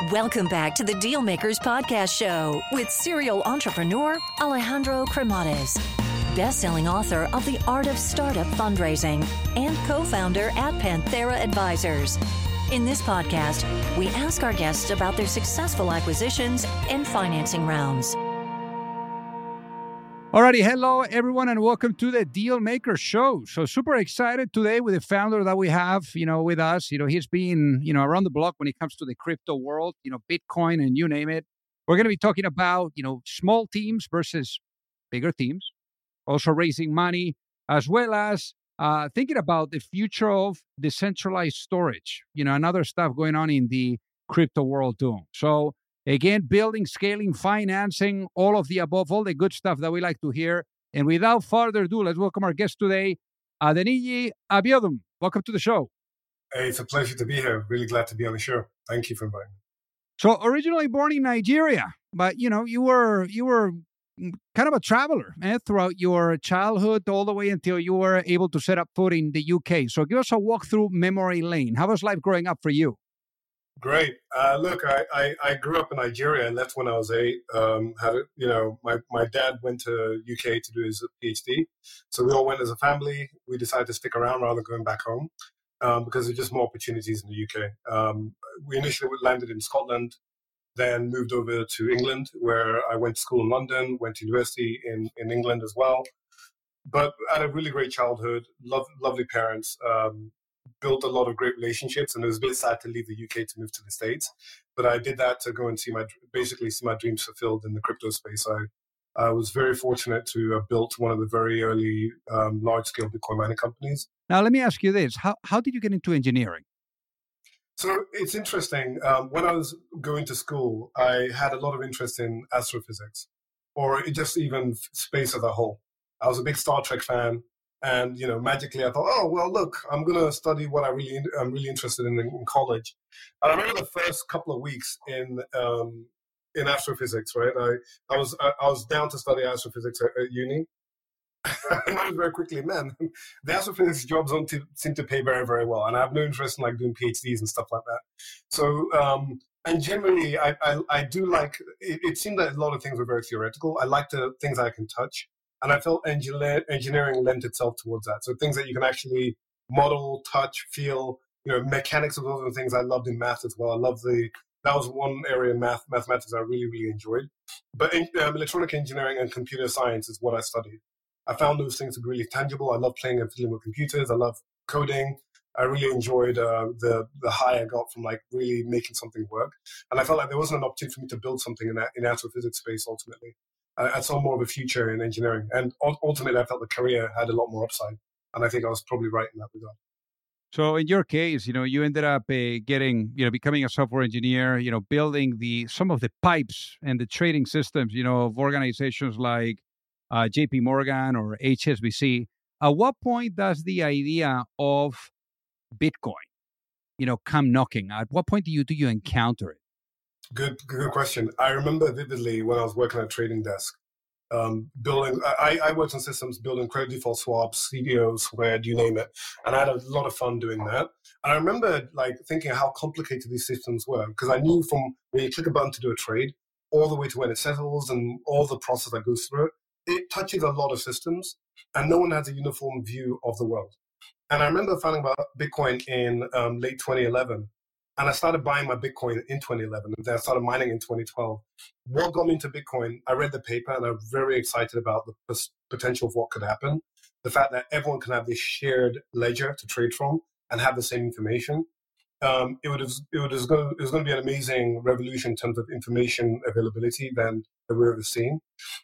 Welcome back to the Dealmakers Podcast Show with serial entrepreneur Alejandro Cremades, best-selling author of The Art of Startup Fundraising and co-founder at Panthera Advisors. In this podcast, we ask our guests about their successful acquisitions and financing rounds. Alrighty, hello everyone, and welcome to the Dealmaker Show. So super excited today with the founder that we have, with us. He's been, around the block when it comes to the crypto world, Bitcoin and you name it. We're going to be talking about, small teams versus bigger teams, also raising money, as well as thinking about the future of decentralized storage, and other stuff going on in the crypto world too. So again, building, scaling, financing, all of the above, all the good stuff that we like to hear. And without further ado, let's welcome our guest today, Adeniji Abiodun. Welcome to the show. Hey, it's a pleasure to be here. Really glad to be on the show. Thank you for inviting me. So originally born in Nigeria, but you were kind of a traveler throughout your childhood all the way until you were able to set up foot in the UK. So give us a walk through memory lane. How was life growing up for you? Great. Look, I grew up in Nigeria and left when I was 8. My dad went to UK to do his PhD. So we all went as a family. We decided to stick around rather than going back home because there's just more opportunities in the UK. We initially landed in Scotland, then moved over to England, where I went to school in London, went to university in England as well. But I had a really great childhood, lovely parents, built a lot of great relationships, and it was a bit sad to leave the UK to move to the States. But I did that to go and see my dreams fulfilled in the crypto space. I was very fortunate to have built one of the very early large-scale Bitcoin mining companies. Now, let me ask you this. How did you get into engineering? So it's interesting. When I was going to school, I had a lot of interest in astrophysics, or just even space as a whole. I was a big Star Trek fan. And, magically I thought, oh, well, look, I'm going to study what I'm really interested in college. And I remember the first couple of weeks in astrophysics, right? I was down to study astrophysics at uni. And I was very quickly, man, the astrophysics jobs don't seem to pay very, very well. And I have no interest in doing PhDs and stuff like that. So, and generally I do like, it seemed that a lot of things were very theoretical. I like the things I can touch. And I felt engineering lent itself towards that. So things that you can actually model, touch, feel, mechanics of those things I loved in math as well. That was one area in mathematics I really, really enjoyed. But electronic engineering and computer science is what I studied. I found those things to be really tangible. I love playing and fiddling with computers. I love coding. I really enjoyed the high I got from really making something work. And I felt like there wasn't an opportunity for me to build something in astrophysics space ultimately. I saw more of a future in engineering. And ultimately, I felt the career had a lot more upside. And I think I was probably right in that regard. So in your case, you ended up becoming a software engineer, building some of the pipes and the trading systems, of organizations like JP Morgan or HSBC. At what point does the idea of Bitcoin, come knocking? At what point do you encounter it? Good question. I remember vividly when I was working at a trading desk, building. I worked on systems building credit default swaps, CDOs, Squared, you name it, and I had a lot of fun doing that. And I remember thinking how complicated these systems were because I knew from when you click a button to do a trade, all the way to when it settles and all the process that goes through it. It touches a lot of systems, and no one has a uniform view of the world. And I remember finding about Bitcoin in late 2011. And I started buying my Bitcoin in 2011, and then I started mining in 2012. What got me into Bitcoin, I read the paper, and I'm very excited about the potential of what could happen. The fact that everyone can have this shared ledger to trade from and have the same information. It was going to be an amazing revolution in terms of information availability than we've ever seen.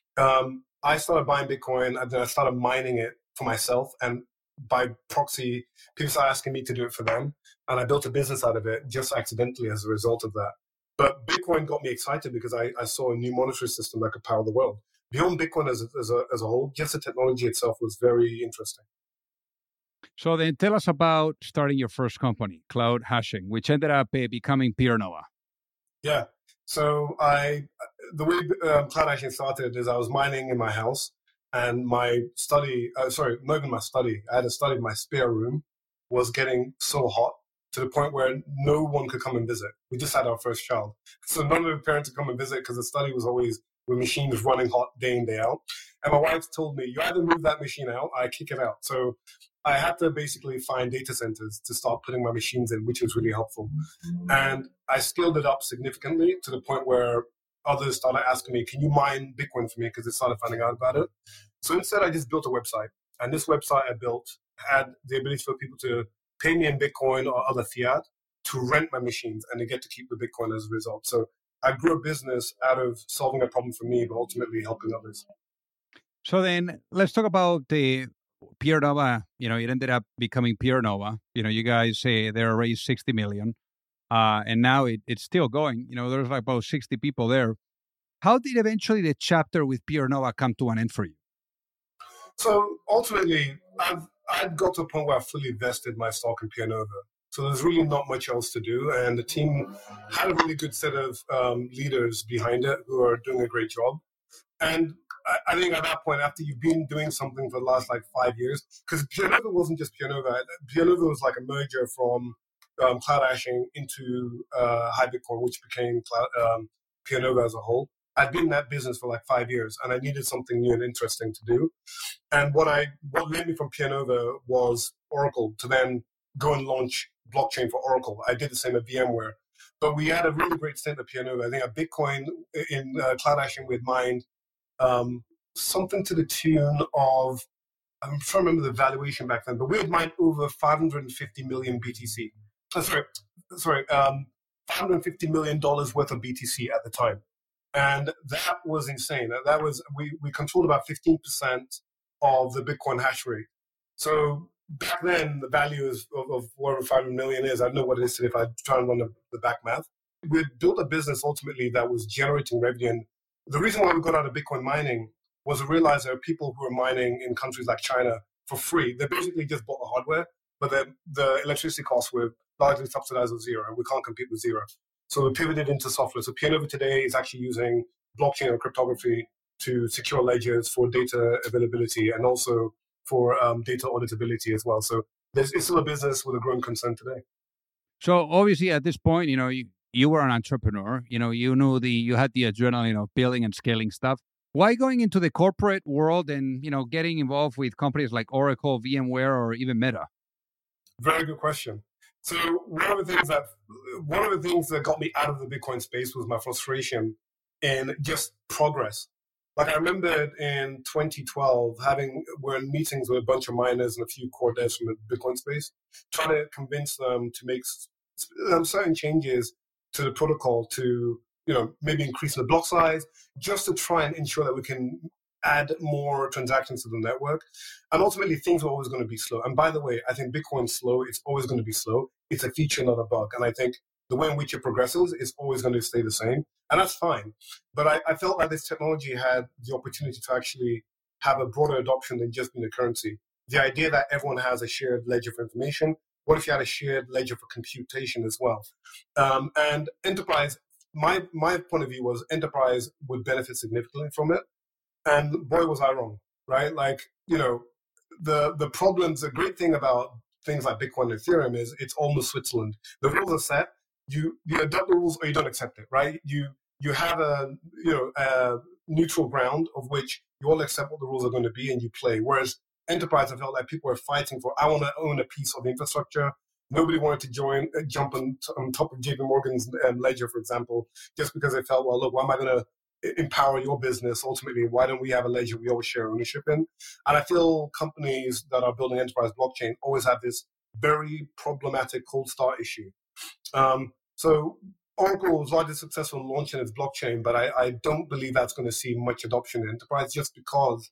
I started buying Bitcoin, and then I started mining it for myself, and by proxy, people started asking me to do it for them. And I built a business out of it just accidentally as a result of that. But Bitcoin got me excited because I saw a new monetary system that could power the world. Beyond Bitcoin as a whole, just the technology itself was very interesting. So then tell us about starting your first company, Cloud Hashing, which ended up becoming PeerNova. Yeah. So the way Cloud Hashing started is I was mining in my house. And my study, not even my study, I had a study in my spare room, was getting so hot to the point where no one could come and visit. We just had our first child. So none of the parents could come and visit because the study was always with machines running hot day in, day out. And my wife told me, you either move that machine out, or I kick it out. So I had to basically find data centers to start putting my machines in, which was really helpful. And I scaled it up significantly to the point where others started asking me, can you mine Bitcoin for me? Because they started finding out about it. So instead, I just built a website. And this website I built had the ability for people to pay me in Bitcoin or other fiat to rent my machines, and they get to keep the Bitcoin as a result. So I grew a business out of solving a problem for me, but ultimately helping others. So then let's talk about the PeerNova. It ended up becoming PeerNova. You guys say they're raised 60 million. And now it's still going. There's like about 60 people there. How did eventually the chapter with PeerNova come to an end for you? So ultimately, I'd got to a point where I fully vested my stock in PeerNova. So there's really not much else to do. And the team had a really good set of leaders behind it who are doing a great job. And I think at that point, after you've been doing something for the last 5 years, because PeerNova wasn't just PeerNova. PeerNova was like a merger from Cloud Ashing into HiBitcoin, which became PeerNova as a whole. I'd been in that business for 5 years, and I needed something new and interesting to do. And what led me from PeerNova was Oracle, to then go and launch blockchain for Oracle. I did the same at VMware. But we had a really great stint at PeerNova. I think at Bitcoin in Cloud Ashing, we had mined something to the tune of, I'm trying to remember the valuation back then, but we had mined over 550 million BTC. $550 million worth of BTC at the time. And that was insane. That was we controlled about 15% of the Bitcoin hash rate. So back then, the value of whatever 500 million is, I don't know what it is today if I try and run the back math. We had built a business ultimately that was generating revenue. And the reason why we got out of Bitcoin mining was to realize there are people who are mining in countries like China for free. They basically just bought the hardware, but the electricity costs were largely subsidized with zero. We can't compete with zero. So we pivoted into software. So PeerNova today is actually using blockchain and cryptography to secure ledgers for data availability and also for data auditability as well. So it's still a business with a growing concern today. So obviously at this point, you were an entrepreneur. You had the adrenaline of building and scaling stuff. Why going into the corporate world and getting involved with companies like Oracle, VMware, or even Meta? Very good question. So one of the things that got me out of the Bitcoin space was my frustration in just progress. I remember in 2012 we're in meetings with a bunch of miners and a few core devs from the Bitcoin space, trying to convince them to make certain changes to the protocol to maybe increase the block size, just to try and ensure that we can add more transactions to the network. And ultimately, things are always going to be slow. And by the way, I think Bitcoin's slow. It's always going to be slow. It's a feature, not a bug. And I think the way in which it progresses is always going to stay the same. And that's fine. But I felt like this technology had the opportunity to actually have a broader adoption than just being a currency. The idea that everyone has a shared ledger for information. What if you had a shared ledger for computation as well? And enterprise, my point of view was enterprise would benefit significantly from it. And boy, was I wrong, right? The problems, the great thing about things like Bitcoin and Ethereum is it's almost Switzerland. The rules are set. You adopt the rules or you don't accept it, right? You have a neutral ground of which you all accept what the rules are going to be and you play. Whereas enterprise, I felt like people were fighting for, I want to own a piece of the infrastructure. Nobody wanted to jump on top of JP Morgan's ledger, for example, just because they felt, well, look, why am I going to empower your business? Ultimately, why don't we have a ledger we always share ownership in? And I feel companies that are building enterprise blockchain always have this very problematic cold start issue. So Oracle was largely successful in launching its blockchain, but I don't believe that's going to see much adoption in enterprise just because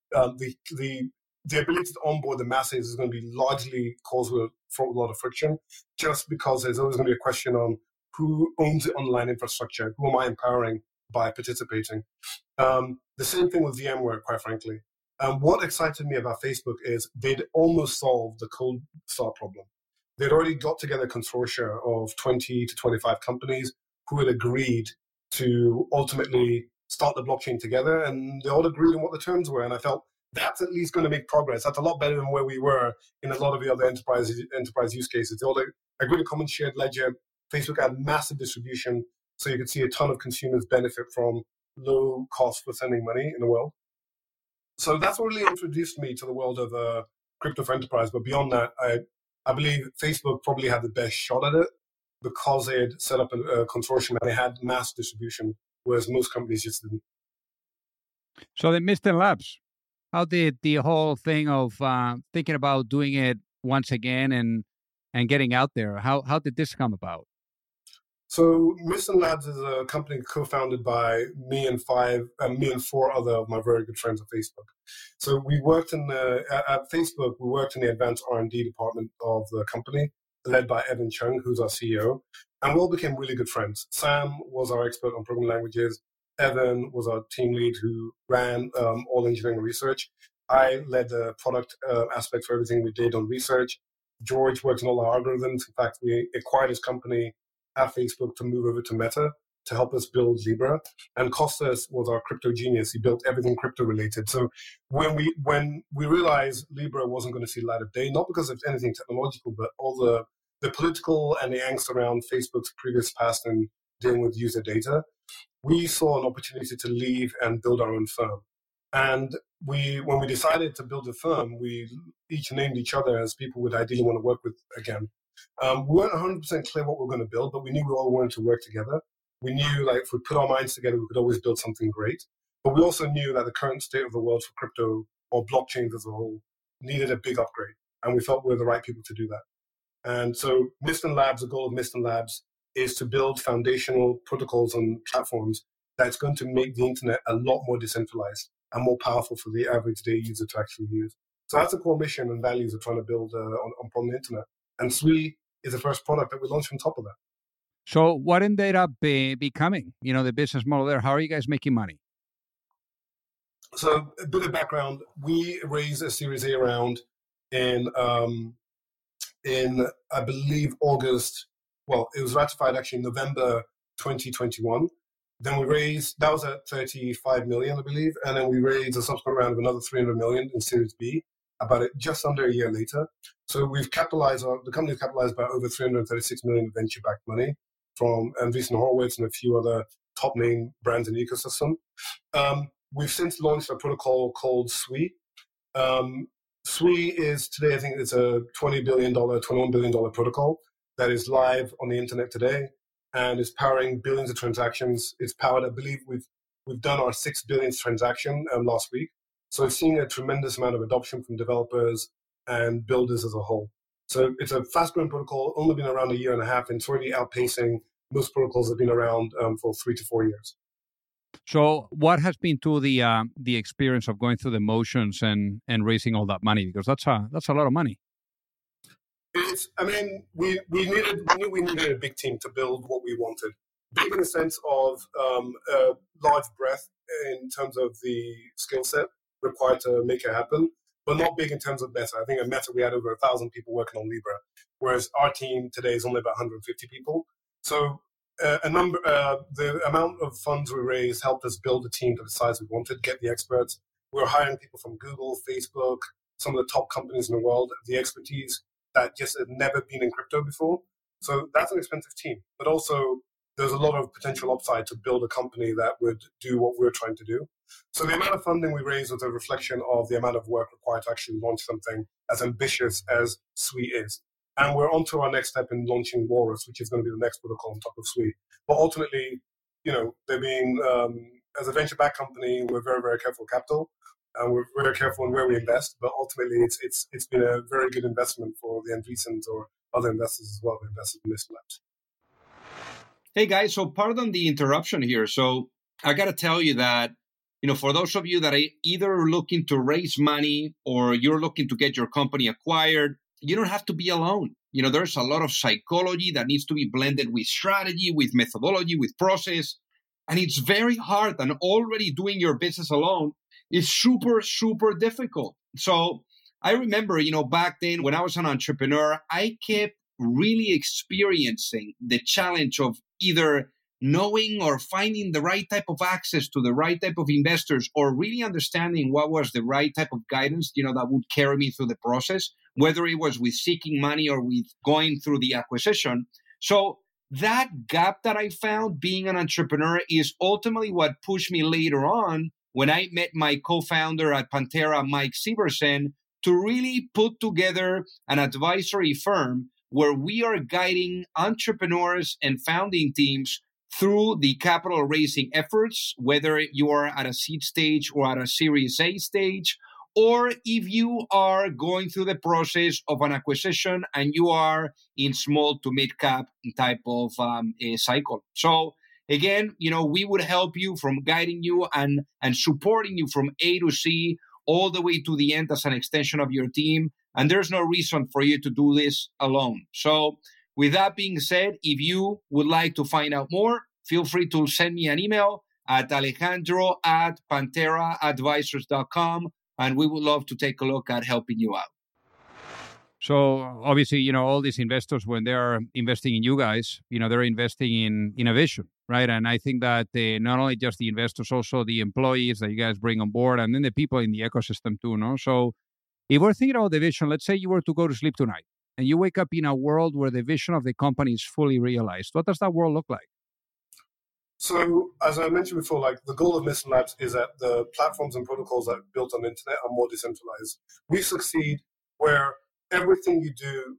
the ability to onboard the masses is going to be largely caused with a lot of friction, just because there's always going to be a question on who owns the online infrastructure, who am I empowering by participating. The same thing with VMware, quite frankly. What excited me about Facebook is they'd almost solved the cold start problem. They'd already got together a consortia of 20 to 25 companies who had agreed to ultimately start the blockchain together, and they all agreed on what the terms were. And I felt that's at least going to make progress. That's a lot better than where we were in a lot of the other enterprise use cases. They all agree to common shared ledger. Facebook had massive distribution, so you could see a ton of consumers benefit from low cost for sending money in the world. So that's what really introduced me to the world of crypto for enterprise. But beyond that, I believe Facebook probably had the best shot at it because they had set up a consortium and they had mass distribution, whereas most companies just didn't. So the Misten Labs, how did the whole thing of thinking about doing it once again and getting out there, how did this come about? So Misten Labs is a company co-founded by me and four other of my very good friends at Facebook. So we worked at Facebook, we worked in the advanced R&D department of the company, led by Evan Chung, who's our CEO, and we all became really good friends. Sam was our expert on programming languages. Evan was our team lead who ran all engineering research. I led the product aspect for everything we did on research. George worked on all our algorithms. In fact, we acquired his company at Facebook to move over to Meta to help us build Libra. And Costas was our crypto genius. He built everything crypto related. So when we realized Libra wasn't going to see the light of day, not because of anything technological, but all the political and the angst around Facebook's previous past and dealing with user data, we saw an opportunity to leave and build our own firm. And when we decided to build a firm, we each named each other as people we'd ideally want to work with again. We weren't 100% clear what we were going to build, but we knew we all wanted to work together. We knew if we put our minds together, we could always build something great. But we also knew that the current state of the world for crypto or blockchains as a whole needed a big upgrade. And we felt we were the right people to do that. And so Misten Labs, the goal of Misten Labs is to build foundational protocols and platforms that's going to make the internet a lot more decentralized and more powerful for the average day user to actually use. So that's the core mission and values we're trying to build on the internet. And Sui is the first product that we launched on top of that. So what ended up becoming, the business model there? How are you guys making money? So a bit of background, we raised a Series A round in I believe August. Well, it was ratified actually in November 2021. Then we raised, that was at 35 million, I believe. And then we raised a subsequent round of another 300 million in Series B, just under a year later. So we've the company's capitalized by over 336 million venture-backed money from Andreessen Horowitz and a few other top-name brands in the ecosystem. We've since launched a protocol called Sui. Sui is today, I think it's a $21 billion protocol that is live on the internet today and is powering billions of transactions. It's powered, I believe we've done our 6 billionth transaction last week. So it's seeing a tremendous amount of adoption from developers and builders as a whole. So it's a fast-growing protocol, only been around a year and a half, and it's already outpacing most protocols that have been around for 3 to 4 years. So what has been to the experience of going through the motions and raising all that money? Because that's a lot of money. We knew we needed a big team to build what we wanted. Big in the sense of large breadth in terms of the skill set required to make it happen, but not big in terms of Meta. I think at Meta we had over 1,000 people working on Libra, whereas our team today is only about 150 people. So the amount of funds we raised helped us build a team to the size we wanted, get the experts. We were hiring people from Google, Facebook, some of the top companies in the world, the expertise that just had never been in crypto before. So that's an expensive team, but also there's a lot of potential upside to build a company that would do what we're trying to do. So the amount of funding we raised was a reflection of the amount of work required to actually launch something as ambitious as Sui is. And we're on to our next step in launching Walrus, which is going to be the next protocol on top of Sui. But ultimately, they're being, as a venture-backed company, we're very, very careful with capital. And we're very careful in where we invest. But ultimately, it's been a very good investment for the Andreessens or other investors as well who invested in Misten Labs. Hey guys, so pardon the interruption here. So I got to tell you that, for those of you that are either looking to raise money or you're looking to get your company acquired, you don't have to be alone. There's a lot of psychology that needs to be blended with strategy, with methodology, with process. And it's very hard. And already doing your business alone is super, super difficult. So I remember, back then when I was an entrepreneur, I kept really experiencing the challenge of either knowing or finding the right type of access to the right type of investors, or really understanding what was the right type of guidance, that would carry me through the process, whether it was with seeking money or with going through the acquisition. So that gap that I found being an entrepreneur is ultimately what pushed me later on when I met my co-founder at Pantera, Mike Severson, to really put together an advisory firm where we are guiding entrepreneurs and founding teams through the capital raising efforts, whether you are at a seed stage or at a Series A stage, or if you are going through the process of an acquisition and you are in small to mid cap type of cycle. So again, we would help you from guiding you and supporting you from A to C all the way to the end as an extension of your team. And there's no reason for you to do this alone. So with that being said, if you would like to find out more, feel free to send me an email at alejandro@panteraadvisors.com, and we would love to take a look at helping you out. So obviously, all these investors, when they're investing in you guys, they're investing in innovation, right? And I think that not only just the investors, also the employees that you guys bring on board, and then the people in the ecosystem too, no? So if we're thinking about the vision, let's say you were to go to sleep tonight and you wake up in a world where the vision of the company is fully realized. What does that world look like? So, as I mentioned before, the goal of Mission Labs is that the platforms and protocols that are built on the internet are more decentralized. We succeed where everything you do,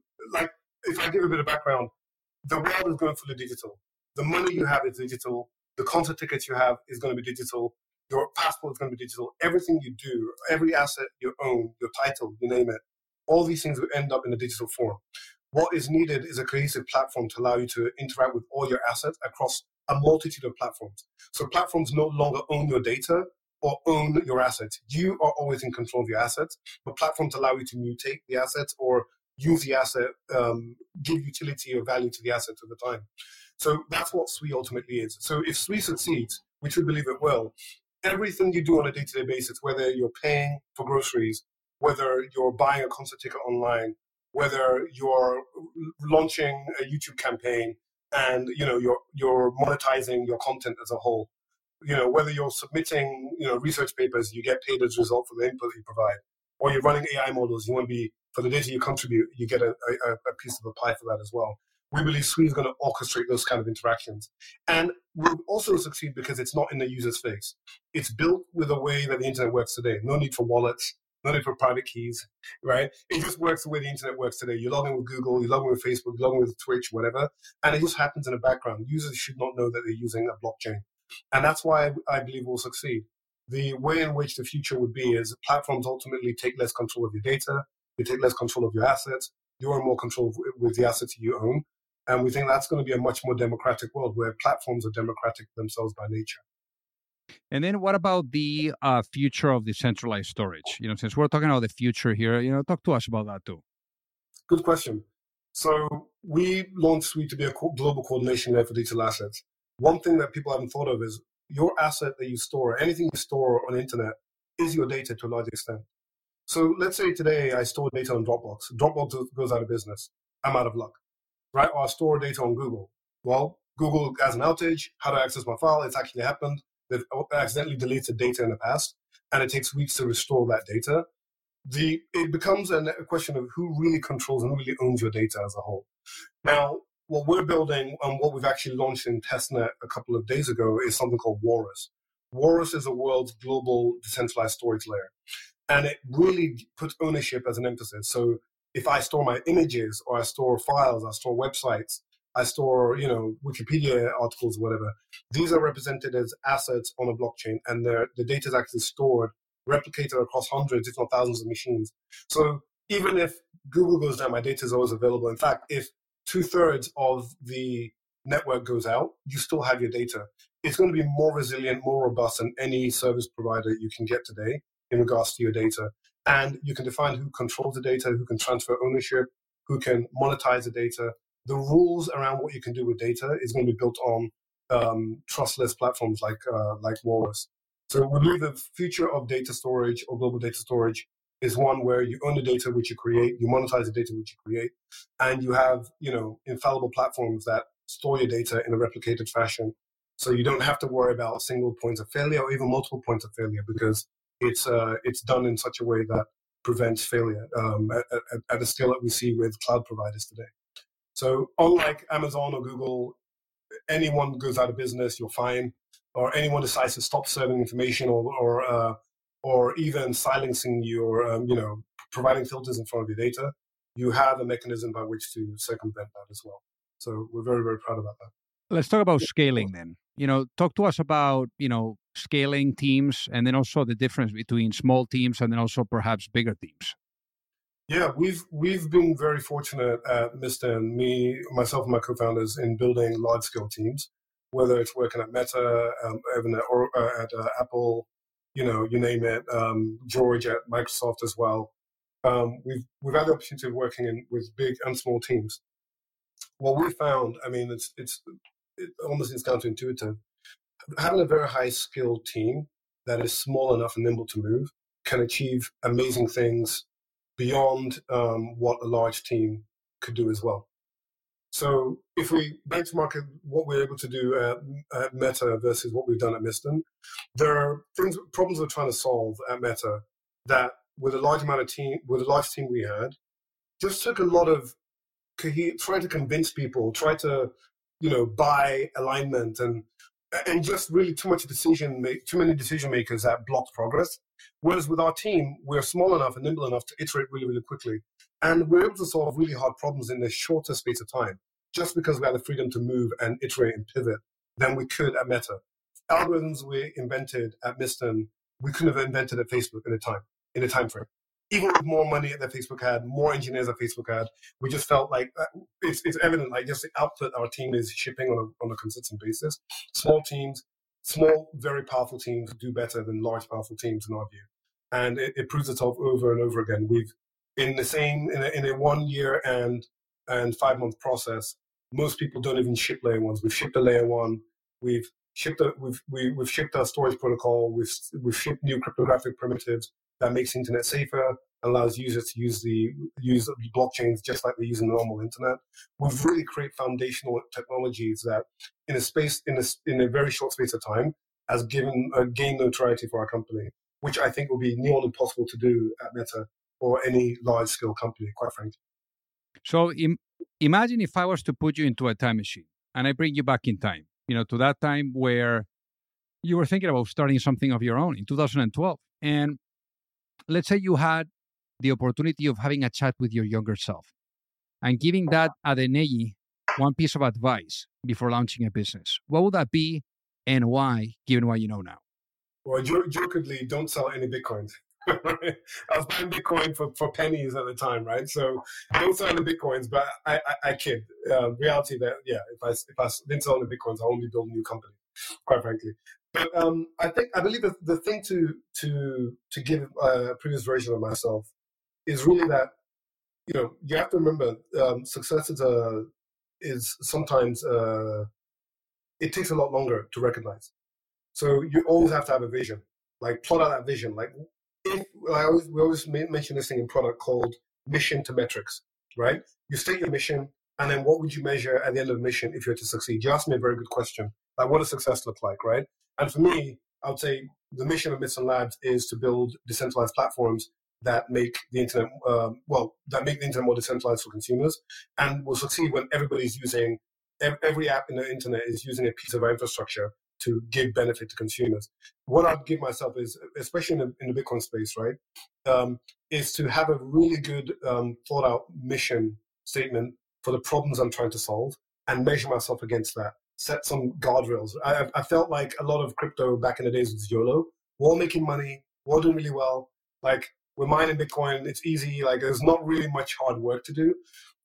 if I give a bit of background, the world is going fully digital. The money you have is digital. The concert tickets you have is going to be digital. Your passport is going to be digital. Everything you do, every asset you own, your title, you name it, all these things will end up in a digital form. What is needed is a cohesive platform to allow you to interact with all your assets across a multitude of platforms. So platforms no longer own your data or own your assets. You are always in control of your assets, but platforms allow you to mutate the assets or use the asset, give utility or value to the asset at the time. So that's what SWE ultimately is. So if SWE succeeds, which we believe it will, everything you do on a day-to-day basis, whether you're paying for groceries, whether you're buying a concert ticket online, whether you're launching a YouTube campaign, and you're monetizing your content as a whole, whether you're submitting research papers, you get paid as a result for the input you provide, or you're running AI models, you want to be, for the data you contribute, you get a piece of the pie for that as well. We believe SWE is going to orchestrate those kind of interactions, and we'll also succeed because it's not in the user's face. It's built with the way that the internet works today. No need for wallets. No need for private keys, right? It just works the way the internet works today. You log in with Google, you log in with Facebook, you log in with Twitch, whatever, and it just happens in the background. Users should not know that they're using a blockchain. And that's why I believe we'll succeed. The way in which the future would be is platforms ultimately take less control of your data, you take less control of your assets, you're in more control with the assets you own. And we think that's going to be a much more democratic world where platforms are democratic themselves by nature. And then what about the future of decentralized storage? Since we're talking about the future here, talk to us about that too. Good question. So we launched SWE to be a global coordination layer for digital assets. One thing that people haven't thought of is your asset that you store, anything you store on the internet is your data to a large extent. So let's say today I store data on Dropbox. Dropbox goes out of business. I'm out of luck, right? Or I store data on Google. Well, Google has an outage. How do I access my file? It's actually happened. They've accidentally deleted data in the past, and it takes weeks to restore that data. It becomes a question of who really controls and who really owns your data as a whole. Now, what we're building and what we've actually launched in testnet a couple of days ago is something called Walrus. Walrus is the world's global decentralized storage layer, and it really puts ownership as an emphasis. So if I store my images or I store files, I store websites, I store, Wikipedia articles, whatever. These are represented as assets on a blockchain, and the data is actually stored, replicated across hundreds, if not thousands of machines. So even if Google goes down, my data is always available. In fact, if 2/3 of the network goes out, you still have your data. It's going to be more resilient, more robust than any service provider you can get today in regards to your data. And you can define who controls the data, who can transfer ownership, who can monetize the data. The rules around what you can do with data is going to be built on trustless platforms like Walrus. So we believe the future of data storage or global data storage is one where you own the data which you create, you monetize the data which you create, and you have infallible platforms that store your data in a replicated fashion So you don't have to worry about single points of failure or even multiple points of failure because it's done in such a way that prevents failure at the scale that we see with cloud providers today. So unlike Amazon or Google, anyone goes out of business, you're fine, or anyone decides to stop serving information or even silencing you or providing filters in front of your data, you have a mechanism by which to circumvent that as well. So we're very, very proud about that. Let's talk about scaling then. Talk to us about, scaling teams and then also the difference between small teams and then also perhaps bigger teams. Yeah, we've been very fortunate at Mista, and myself and my co-founders, in building large-scale teams, whether it's working at Meta, even at Apple, you name it, George at Microsoft as well. We've had the opportunity of working with big and small teams. What we found, it almost is counterintuitive. Having a very high-skilled team that is small enough and nimble to move can achieve amazing things beyond what a large team could do as well. So if we benchmark what we're able to do at Meta versus what we've done at Mista, there are problems we're trying to solve at Meta that with a large team we had, just took a lot of trying to convince people, try to buy alignment and just really too many decision makers that blocked progress. Whereas with our team, we're small enough and nimble enough to iterate really, really quickly. And we're able to solve really hard problems in the shorter space of time, just because we had the freedom to move and iterate and pivot than we could at Meta. Algorithms we invented at Mista, we couldn't have invented at Facebook in a time frame. Even with more money that Facebook had, more engineers that Facebook had, we just felt like it's evident, like just the output our team is shipping on a consistent basis. Small, very powerful teams do better than large, powerful teams in our view. And it proves itself over and over again. We've, in a 1 year and 5 month process, most people don't even ship layer ones. We've shipped a layer one. We've shipped our storage protocol. We've shipped new cryptographic primitives that makes the internet safer, allows users to use blockchains just like they use in the normal internet. We've really created foundational technologies that in a very short space of time has gained notoriety for our company, which I think will be nearly impossible to do at Meta or any large scale company, quite frankly. So imagine if I was to put you into a time machine and I bring you back in time, to that time where you were thinking about starting something of your own in 2012. And let's say you had the opportunity of having a chat with your younger self and giving that Adenei one piece of advice before launching a business. What would that be and why, given what you know now? Well, jokingly, don't sell any Bitcoins. I was buying Bitcoin for pennies at the time, right? So don't sell any Bitcoins, but I kid. Reality that, yeah, if I didn't sell any Bitcoins, I won't be building a new company, quite frankly. But I believe that the thing to give a previous version of myself is really that, you have to remember success is sometimes, it takes a lot longer to recognize. So you always have to have a vision, like plot out that vision. Like we always mention this thing in product called mission to metrics, right? You state your mission, and then what would you measure at the end of the mission if you were to succeed? You asked me a very good question. Like, what does success look like, right? And for me, I would say the mission of Mista Labs is to build decentralized platforms that make the internet more decentralized for consumers, and will succeed when everybody's using every app in the internet is using a piece of our infrastructure to give benefit to consumers. What I'd give myself is, especially in the Bitcoin space, right, is to have a really good thought out mission statement for the problems I'm trying to solve and measure myself against that. Set some guardrails. I felt like a lot of crypto back in the days was YOLO. We're all making money. We're all doing really well. Like, we're mining Bitcoin. It's easy. Like, there's not really much hard work to do.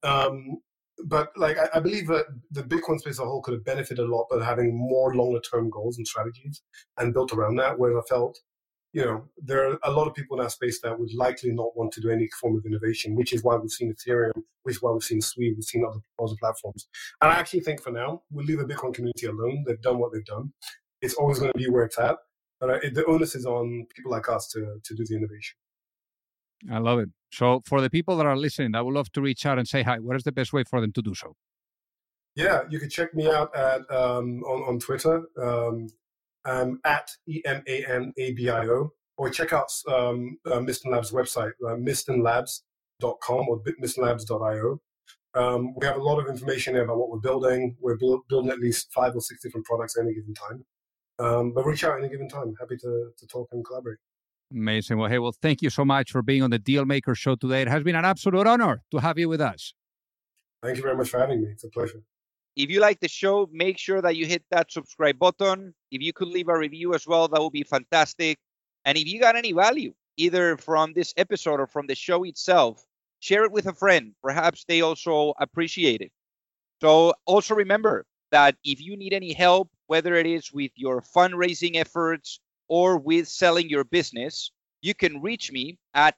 But like, I believe that the Bitcoin space as a whole could have benefited a lot by having more longer term goals and strategies and built around that. Whereas I felt, there are a lot of people in that space that would likely not want to do any form of innovation, which is why we've seen Ethereum, which is why we've seen Sui, we've seen other platforms. And I actually think for now, we'll leave the Bitcoin community alone. They've done what they've done. It's always going to be where it's at. But the onus is on people like us to do the innovation. I love it. So for the people that are listening, I would love to reach out and say hi. What is the best way for them to do so? Yeah, you can check me out at on Twitter. I'm at EMANABIO, or check out Miston Labs website, mistonlabs.com or mistonlabs.io. We have a lot of information there about what we're building. We're building at least 5 or 6 different products at any given time. But reach out at any given time. Happy to talk and collaborate. Amazing. Well, hey, thank you so much for being on the Dealmaker Show today. It has been an absolute honor to have you with us. Thank you very much for having me. It's a pleasure. If you like the show, make sure that you hit that subscribe button. If you could leave a review as well, that would be fantastic. And if you got any value, either from this episode or from the show itself, share it with a friend. Perhaps they also appreciate it. So also remember that if you need any help, whether it is with your fundraising efforts or with selling your business, you can reach me at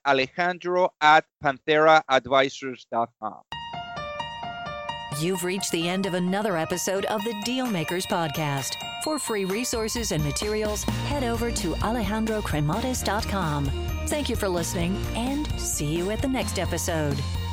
alejandro@pantheraadvisors.com. You've reached the end of another episode of the Dealmakers Podcast. For free resources and materials, head over to alejandrocremades.com. Thank you for listening, and see you at the next episode.